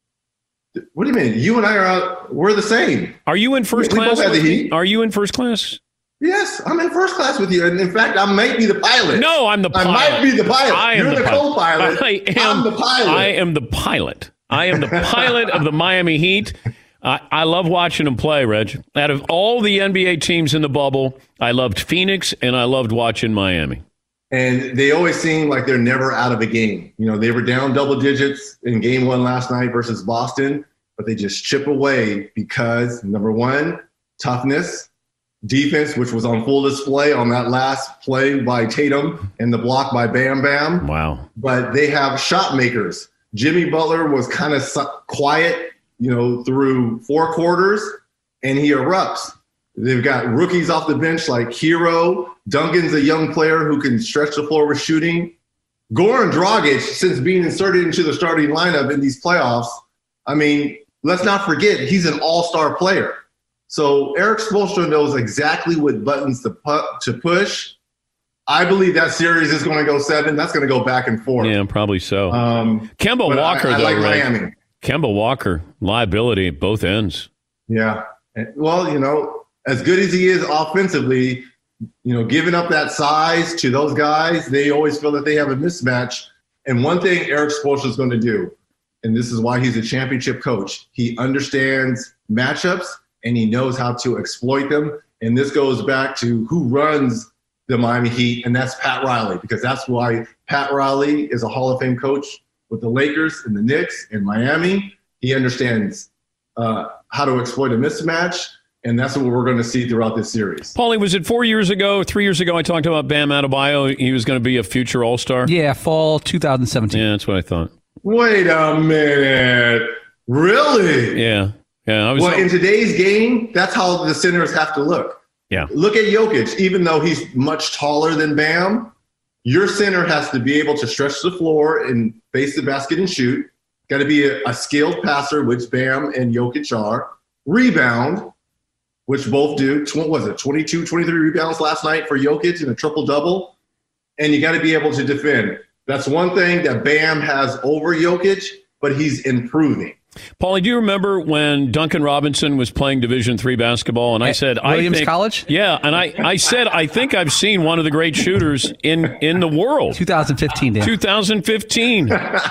What do you mean? You and I are out. We're the same. Are you in first We- we class? both have with the me? Heat. Are you in first class? Yes, I'm in first class with you. And in fact, I might be the pilot. No, I'm the pilot. I might be the pilot. I am You're the the, pilot. co-pilot. I am I'm the pilot. I am the pilot. I am the pilot of the Miami Heat. I, I love watching them play, Reg. Out of all the N B A teams in the bubble, I loved Phoenix and I loved watching Miami. And they always seem like they're never out of a game. You know, they were down double digits in game one last night versus Boston, but they just chip away because, number one, toughness, defense, which was on full display on that last play by Tatum and the block by Bam Bam. Wow. But they have shot makers. Jimmy Butler was kind of quiet, you know, through four quarters, and he erupts. They've got rookies off the bench like Hero. Duncan's a young player who can stretch the floor with shooting. Goran Dragic, since being inserted into the starting lineup in these playoffs, I mean, let's not forget, he's an all-star player. So Eric Spoelstra knows exactly what buttons to pu- to push. I believe that series is going to go seven. That's going to go back and forth. Yeah, probably so. Um, Kemba but Walker, I, I though, like right? Miami. Kemba Walker, liability at both ends. Yeah. And- Well, you know, as good as he is offensively, you know, giving up that size to those guys, they always feel that they have a mismatch. And one thing Eric Spoelstra is going to do, and this is why he's a championship coach, he understands matchups and he knows how to exploit them. And this goes back to who runs the Miami Heat, and that's Pat Riley, because that's why Pat Riley is a Hall of Fame coach with the Lakers and the Knicks and Miami. He understands uh, how to exploit a mismatch, and that's what we're going to see throughout this series. Paulie, was it four years ago, three years ago, I talked about Bam Adebayo? He was going to be a future All-Star? Yeah, fall two thousand seventeen. Yeah, that's what I thought. Wait a minute. Really? Yeah. Yeah, I was. Well, in today's game, that's how the centers have to look. Yeah. Look at Jokic. Even though he's much taller than Bam, your center has to be able to stretch the floor and face the basket and shoot. Got to be a, a skilled passer, which Bam and Jokic are. Rebound, which both do. Tw- was it twenty-two, twenty-three rebounds last night for Jokic in a triple-double? And you got to be able to defend. That's one thing that Bam has over Jokic, but he's improving. Paulie, do you remember when Duncan Robinson was playing Division three basketball? And I At said, Williams I think, College? Yeah, and I, I said, I think I've seen one of the great shooters in, in the world. twenty fifteen, Dan. twenty fifteen.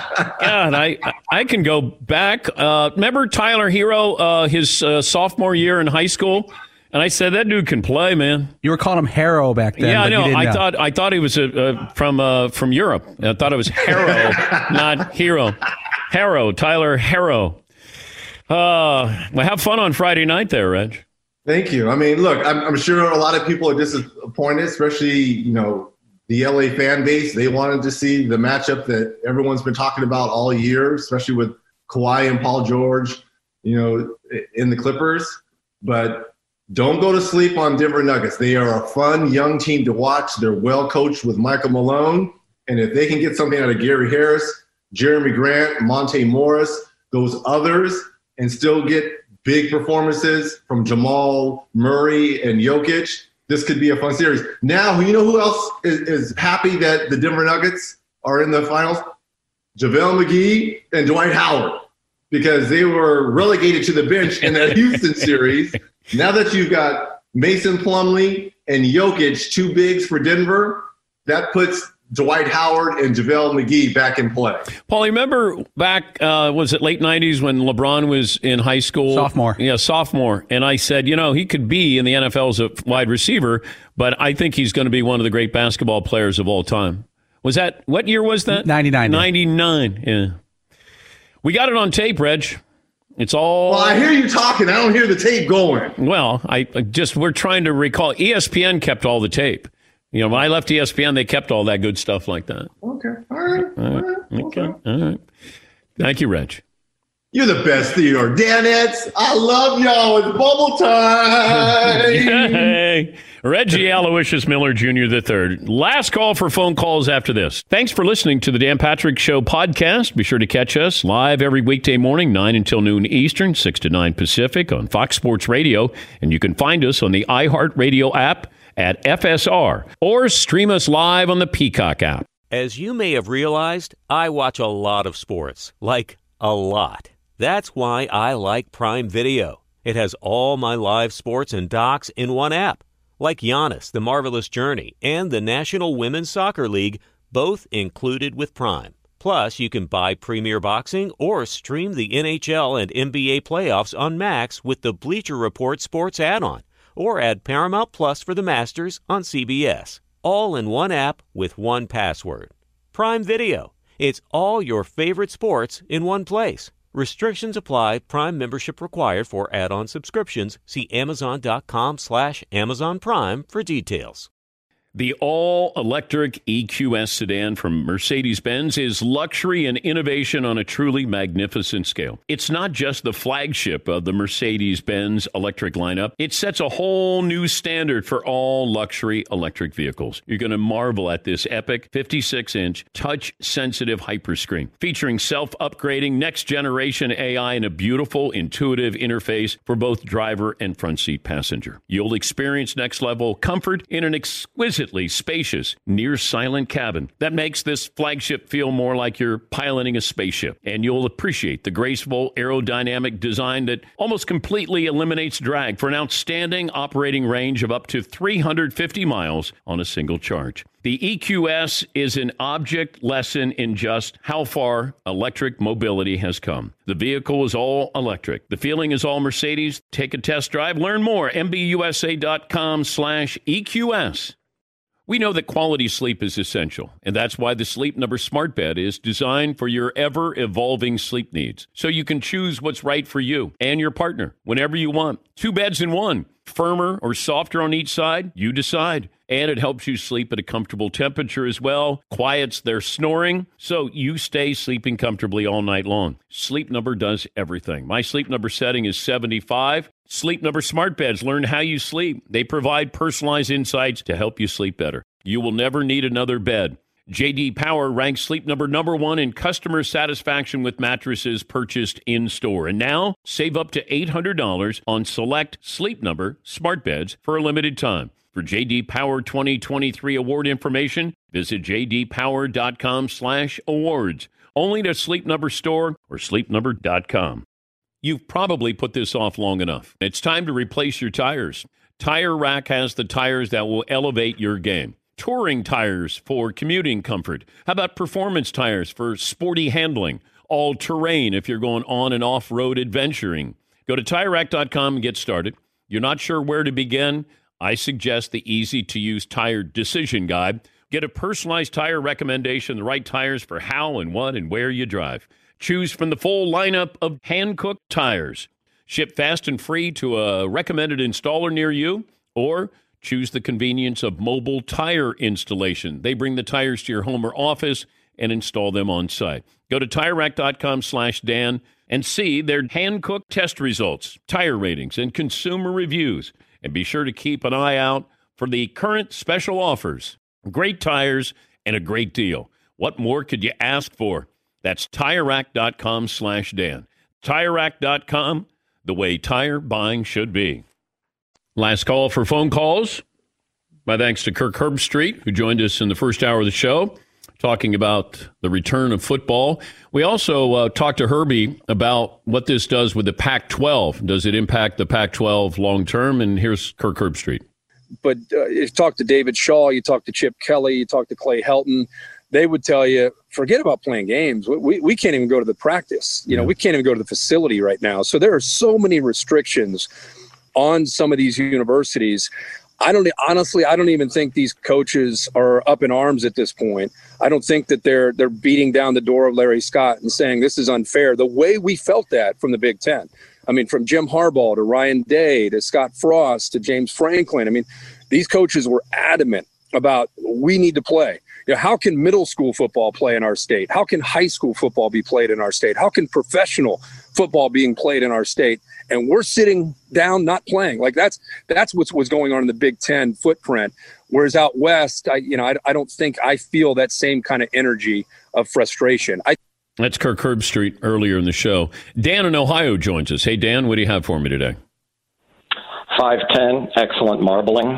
God, I I can go back. Uh, remember Tyler Hero, uh, his uh, sophomore year in high school? And I said, that dude can play, man. You were calling him Harrow back then. Yeah, I but you know. didn't I know. thought I thought he was a, uh, from uh, from Europe. I thought it was Harrow, not Hero. Harrow, Tyler Harrow. Uh, well, have fun on Friday night there, Reg. Thank you. I mean, look, I'm, I'm sure a lot of people are disappointed, especially, you know, the L A fan base. They wanted to see the matchup that everyone's been talking about all year, especially with Kawhi and Paul George, you know, in the Clippers. But don't go to sleep on Denver Nuggets. They are a fun young team to watch. They're well coached with Michael Malone. And if they can get something out of Gary Harris, Jeremy Grant, Monte Morris, those others, and still get big performances from Jamal Murray and Jokic, this could be a fun series. Now, you know who else is, is happy that the Denver Nuggets are in the finals? JaVale McGee and Dwight Howard, because they were relegated to the bench in that Houston series. Now that you've got Mason Plumlee and Jokic, two bigs for Denver, that puts Dwight Howard and JaVale McGee back in play. Paul, you remember back, uh, was it late nineties when LeBron was in high school? Sophomore. Yeah, sophomore. And I said, you know, he could be in the N F L as a wide receiver, but I think he's going to be one of the great basketball players of all time. Was that, what year was that? ninety-nine. ninety-nine, yeah. We got it on tape, Reg. It's all. Well, I hear you talking. I don't hear the tape going. Well, I just, we're trying to recall. E S P N kept all the tape. You know, when I left E S P N, they kept all that good stuff like that. Okay. All right. All right. Okay. All right. Thank you, Reg. You're the best, Theodore. Danettes, I love y'all. It's bubble time. Hey, Reggie Aloysius Miller Junior the third. Last call for phone calls after this. Thanks for listening to the Dan Patrick Show podcast. Be sure to catch us live every weekday morning, nine until noon Eastern, six to nine Pacific on Fox Sports Radio. And you can find us on the iHeartRadio app at F S R, or stream us live on the Peacock app. As you may have realized, I watch a lot of sports, like a lot. That's why I like Prime Video. It has all my live sports and docs in one app, like Giannis, The Marvelous Journey, and the National Women's Soccer League, both included with Prime. Plus, you can buy Premier Boxing or stream the N H L and N B A playoffs on Max with the Bleacher Report Sports add-on, or add Paramount Plus for the Masters on C B S. All in one app with one password. Prime Video. It's all your favorite sports in one place. Restrictions apply. Prime membership required for add-on subscriptions. See Amazon.com slash Amazon Prime for details. The all-electric E Q S sedan from Mercedes-Benz is luxury and innovation on a truly magnificent scale. It's not just the flagship of the Mercedes-Benz electric lineup. It sets a whole new standard for all luxury electric vehicles. You're going to marvel at this epic fifty-six inch touch-sensitive hyperscreen featuring self-upgrading next-generation A I and a beautiful, intuitive interface for both driver and front seat passenger. You'll experience next-level comfort in an exquisite spacious, near-silent cabin that makes this flagship feel more like you're piloting a spaceship. And you'll appreciate the graceful aerodynamic design that almost completely eliminates drag for an outstanding operating range of up to three hundred fifty miles on a single charge. The E Q S is an object lesson in just how far electric mobility has come. The vehicle is all electric. The feeling is all Mercedes. Take a test drive. Learn more. M B U S A dot com slash E Q S. We know that quality sleep is essential, and that's why the Sleep Number Smart Bed is designed for your ever-evolving sleep needs, so you can choose what's right for you and your partner whenever you want. Two beds in one, firmer or softer on each side, you decide. And it helps you sleep at a comfortable temperature as well, quiets their snoring, so you stay sleeping comfortably all night long. Sleep Number does everything. My Sleep Number setting is seventy-five. Sleep Number Smart Beds learn how you sleep. They provide personalized insights to help you sleep better. You will never need another bed. J D Power ranks Sleep Number number one in customer satisfaction with mattresses purchased in-store. And now, save up to eight hundred dollars on select Sleep Number Smart Beds for a limited time. For J D Power twenty twenty-three award information, visit j d power dot com slash awards. Only to Sleep Number store or sleep number dot com. You've probably put this off long enough. It's time to replace your tires. Tire Rack has the tires that will elevate your game. Touring tires for commuting comfort. How about performance tires for sporty handling? All-terrain if you're going on and off-road adventuring. Go to tire rack dot com and get started. You're not sure where to begin? I suggest the easy-to-use tire decision guide. Get a personalized tire recommendation, the right tires for how and what and where you drive. Choose from the full lineup of hand-cooked tires. Ship fast and free to a recommended installer near you, or choose the convenience of mobile tire installation. They bring the tires to your home or office and install them on site. Go to TireRack.com slash Dan and see their hand-cooked test results, tire ratings, and consumer reviews. And be sure to keep an eye out for the current special offers. Great tires and a great deal. What more could you ask for? That's TireRack.com slash Dan. TireRack dot com, the way tire buying should be. Last call for phone calls. My thanks to Kirk Herbstreit, who joined us in the first hour of the show, talking about the return of football. We also uh, talked to Herbie about what this does with the Pac twelve. Does it impact the Pac twelve long term? And here's Kirk Herbstreit. But uh, you talk to David Shaw, you talk to Chip Kelly, you talk to Clay Helton, they would tell you, forget about playing games. We, we, we can't even go to the practice. You know, yeah. we can't even go to the facility right now. So there are so many restrictions on some of these universities. I don't honestly, I don't even think these coaches are up in arms at this point. I don't think that they're they're beating down the door of Larry Scott and saying this is unfair. The way we felt that from the Big Ten. I mean, from Jim Harbaugh to Ryan Day to Scott Frost to James Franklin. I mean, these coaches were adamant about we need to play. You know, how can middle school football play in our state? How can high school football be played in our state? How can professional football being played in our state? And we're sitting down, not playing. Like that's that's what's what's going on in the Big Ten footprint. Whereas out west, I you know I, I don't think I feel that same kind of energy of frustration. I. That's Kirk Herbstreit earlier in the show. Dan in Ohio joins us. Hey, Dan, what do you have for me today? five ten, excellent marbling.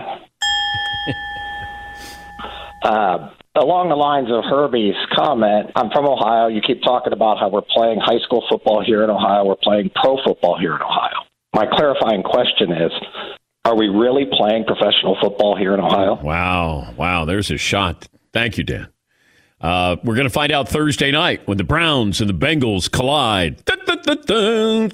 uh, along the lines of Herbie's comment, I'm from Ohio. You keep talking about how we're playing high school football here in Ohio. We're playing pro football here in Ohio. My clarifying question is, are we really playing professional football here in Ohio? Wow. Wow. There's a shot. Thank you, Dan. Uh, we're going to find out Thursday night when the Browns and the Bengals collide. Dun, dun, dun, dun.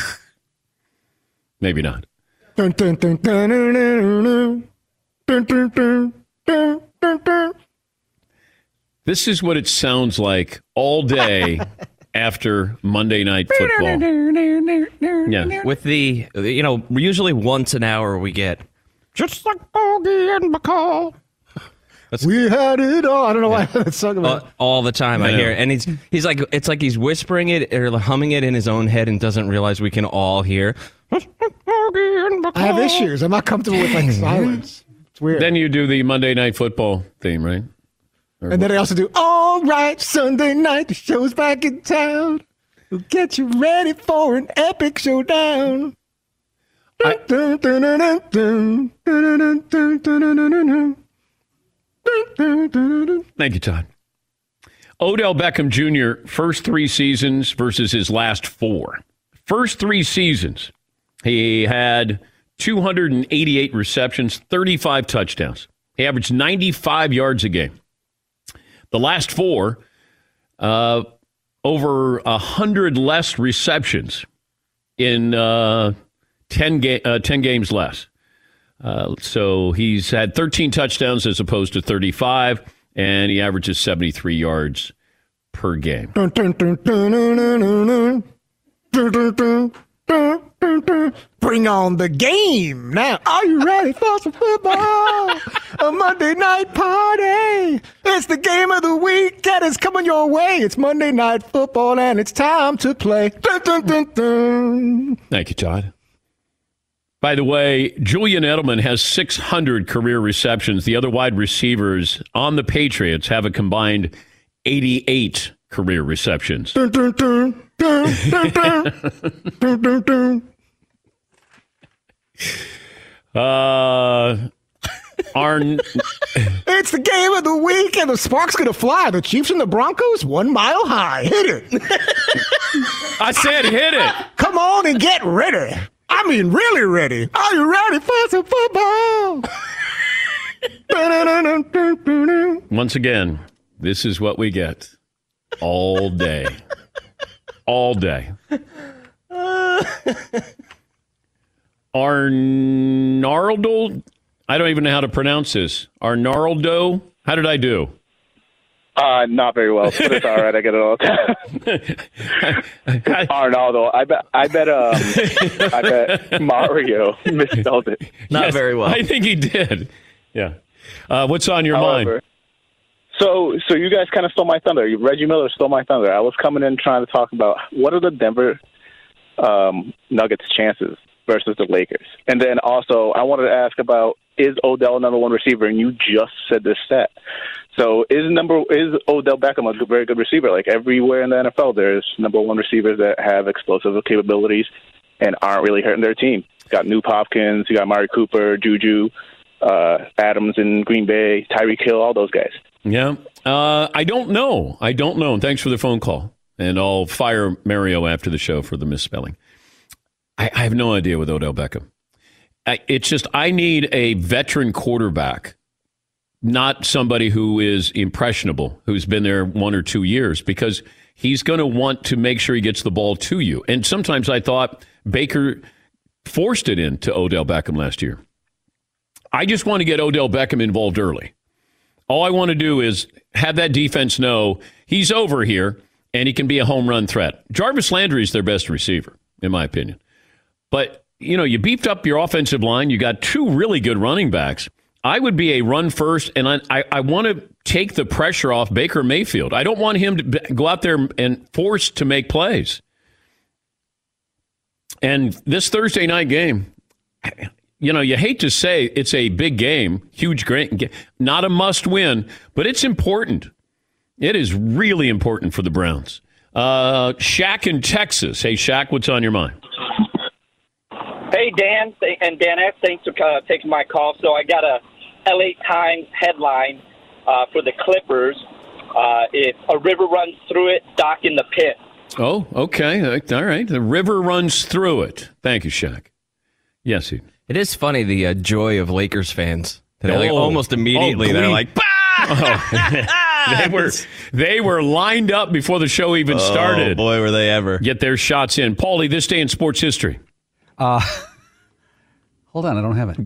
Maybe not. Dun, dun, dun, dun, dun, dun, dun, dun, dun, dun, dun. This is what it sounds like all day after Monday Night Football. Yeah. With the, you know, usually once an hour we get, just like Bogey and McCall. That's, we had it all. I don't know why that's song about. Uh, all the time I, I hear it. And he's he's like, it's like he's whispering it or humming it in his own head and doesn't realize we can all hear. I have issues. I'm not comfortable with like silence. It's weird. Then you do the Monday Night Football theme, right? Or and what? Then I also do, all right, Sunday night, the show's back in town. We'll get you ready for an epic showdown. I, Thank you, Todd. Odell Beckham Junior, first three seasons versus his last four. First three seasons, he had two hundred eighty-eight receptions, thirty-five touchdowns. He averaged ninety-five yards a game. The last four, uh, over one hundred less receptions in uh, ten, ga- uh, ten games less. Uh, so he's had thirteen touchdowns as opposed to thirty-five, and he averages seventy-three yards per game. Bring on the game now. Are you ready for some football? A Monday night party. It's the game of the week that is coming your way. It's Monday Night Football, and it's time to play. Dun, dun, dun, dun. Thank you, Todd. By the way, Julian Edelman has six hundred career receptions. The other wide receivers on the Patriots have a combined eighty-eight career receptions. Dun, dun, dun, dun, dun, dun, dun, dun. Uh, our it's the game of the week, and the spark's going to fly. The Chiefs and the Broncos, one mile high. Hit it. I said hit it. Come on and get ready. I mean, really ready. Are you ready for some football? Once again, this is what we get all day. All day. Arnaldo, I don't even know how to pronounce this. Arnaldo How did I do? Uh, not very well, but it's all right. I get it all the time. Arnaldo, I bet, I bet, um, I bet Mario misspelled it. Not Yes, very well. I think he did. Yeah. Uh, what's on your However, mind? So, so you guys kind of stole my thunder. Reggie Miller stole my thunder. I was coming in trying to talk about what are the Denver um, Nuggets' chances versus the Lakers, and then also I wanted to ask about is Odell number one receiver, and you just said this stat. So is number is Odell Beckham a very good receiver? Like everywhere in the N F L, there's number one receivers that have explosive capabilities and aren't really hurting their team. You got Nuke Hopkins, you got Mari Cooper, Juju, uh, Adams in Green Bay, Tyreek Hill, all those guys. Yeah. Uh, I don't know. I don't know. And thanks for the phone call. And I'll fire Mario after the show for the misspelling. I, I have no idea with Odell Beckham. I, it's just I need a veteran quarterback, not somebody who is impressionable, who's been there one or two years, because he's going to want to make sure he gets the ball to you. And sometimes I thought Baker forced it into Odell Beckham last year. I just want to get Odell Beckham involved early. All I want to do is have that defense know he's over here and he can be a home run threat. Jarvis Landry is their best receiver, in my opinion. But, you know, you beefed up your offensive line. You got two really good running backs. I would be a run first, and I, I, I want to take the pressure off Baker Mayfield. I don't want him to go out there and forced to make plays. And this Thursday night game, you know, you hate to say it's a big game, huge game, not a must win, but it's important. It is really important for the Browns. Uh, Shaq in Texas. Hey, Shaq, what's on your mind? Hey, Dan, and Dan F., thanks for uh, taking my call. So I got a L A Times headline uh, for the Clippers. Uh, if a river runs through it, dock in the pit. Oh, okay. All right. The river runs through it. Thank you, Shaq. Yes, he. It is funny, the uh, joy of Lakers fans. They're like Oh. almost immediately, Oh, they're glee. like, bah! Oh. they were they were lined up before the show even started. Oh, boy, were they ever. Get their shots in. Paulie, this day in sports history. Uh, hold on, I don't have it.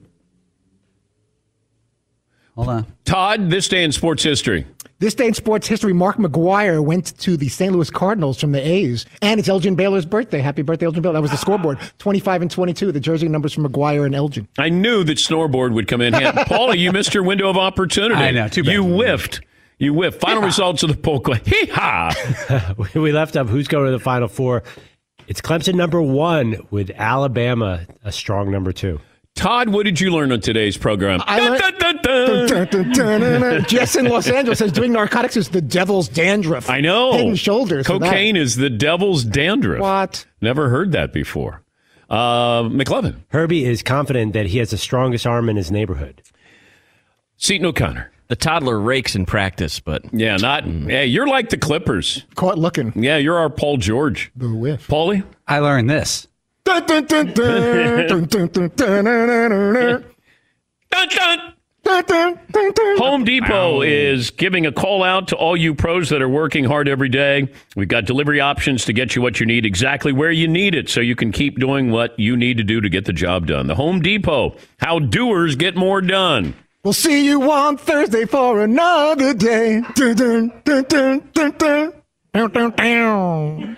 Hold on. Todd, this day in sports history. This day in sports history, Mark McGuire went to the Saint Louis Cardinals from the A's, and it's Elgin Baylor's birthday. Happy birthday, Elgin Baylor. That was the scoreboard. twenty-five and twenty-two, the jersey numbers from McGuire and Elgin. I knew that Snoreboard would come in handy. Paulie, you missed your window of opportunity. I know, too bad. You whiffed. You whiffed. Final results of the poll. Hee-haw. We left up who's going to the Final Four. It's Clemson number one with Alabama a strong number two. Todd, what did you learn on today's program? I learned- Dun, dun, dun, dun. Dun, dun, dun, dun, dun. Jess in Los Angeles says doing narcotics is the devil's dandruff. I know. Head and shoulders. for that. Cocaine is the devil's dandruff. What? Never heard that before. Uh, McLevin. Herbie is confident that he has the strongest arm in his neighborhood. Seton O'Connor. The toddler rakes in practice, but Yeah, not. Yeah, you're like the Clippers. Caught looking. Yeah, you're our Paul George. The whiff. Paulie? I learned this. Dun, dun, dun, dun, dun, dun, dun, dun, dun, dun, dun. Dun, dun. Dun, dun, dun, dun. Home Depot is giving a call out to all you pros that are working hard every day. We've got delivery options to get you what you need exactly where you need it so you can keep doing what you need to do to get the job done. The Home Depot, how doers get more done. We'll see you on Thursday for another day. Dun, dun, dun, dun, dun, dun. Dun, dun, dun.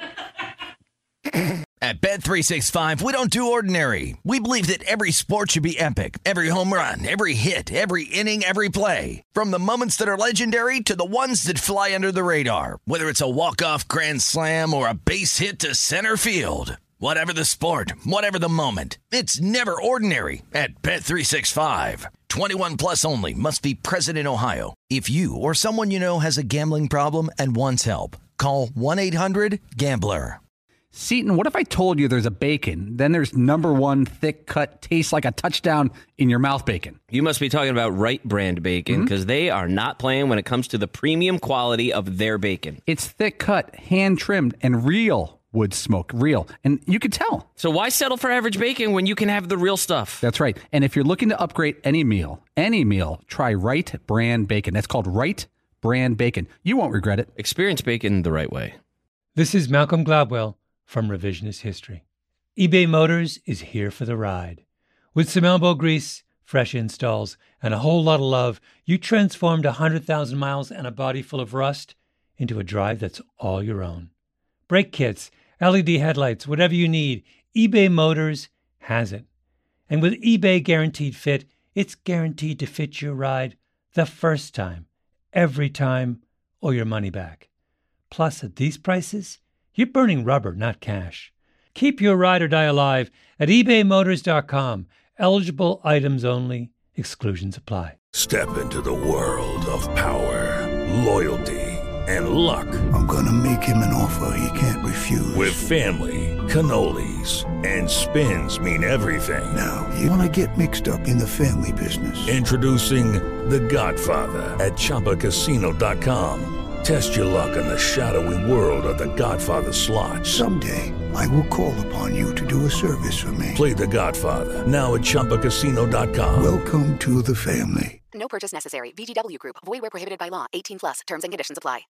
At Bet three sixty-five, we don't do ordinary. We believe that every sport should be epic. Every home run, every hit, every inning, every play. From the moments that are legendary to the ones that fly under the radar. Whether it's a walk-off grand slam or a base hit to center field. Whatever the sport, whatever the moment. It's never ordinary at Bet three sixty-five. twenty-one plus only. Must be present in Ohio. If you or someone you know has a gambling problem and wants help, call one eight hundred gambler. Seton, what if I told you there's a bacon, then there's number one thick cut, tastes like a touchdown in your mouth bacon? you must be talking about Wright brand bacon because Mm-hmm. they are not playing when it comes to the premium quality of their bacon. It's thick cut, hand trimmed, and real wood smoke. Real. And you can tell. So why settle for average bacon when you can have the real stuff? That's right. And if you're looking to upgrade any meal, any meal, try Wright brand bacon. That's called Wright brand bacon. You won't regret it. Experience bacon the right way. This is Malcolm Gladwell from Revisionist History. eBay Motors is here for the ride. With some elbow grease, fresh installs, and a whole lot of love, you transformed one hundred thousand miles and a body full of rust into a drive that's all your own. Brake kits, L E D headlights, whatever you need, eBay Motors has it. And with eBay Guaranteed Fit, it's guaranteed to fit your ride the first time, every time, or your money back. Plus, at these prices, you're burning rubber, not cash. Keep your ride or die alive at ebay motors dot com. Eligible items only. Exclusions apply. Step into the world of power, loyalty, and luck. I'm gonna make him an offer he can't refuse. With family, cannolis, and spins mean everything. Now, you wanna get mixed up in the family business. Introducing The Godfather at Chumba Casino dot com. Test your luck in the shadowy world of The Godfather slot. Someday, I will call upon you to do a service for me. Play The Godfather, now at Chumba Casino dot com. Welcome to the family. No purchase necessary. V G W Group. Void where prohibited by law. eighteen plus. Terms and conditions apply.